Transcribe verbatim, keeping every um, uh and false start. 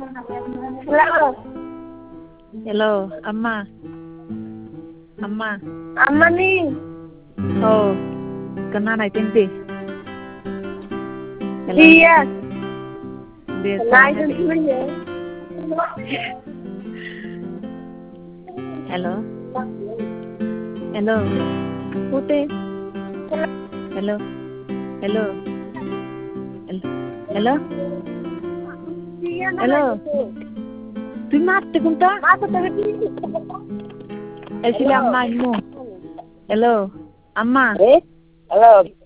Hello. Hello, Amma. Amma. Amma nih. Oh, kena naik tinti. Hello. Iya. Biasanya Naik deh. tinti ya. Hello. Hello. Putih. Hello. Hello. Hello. Hello. Tuh mati kunta. Masa tadi. Eh sila amma mo. Hello. Amma. Eh? Hello.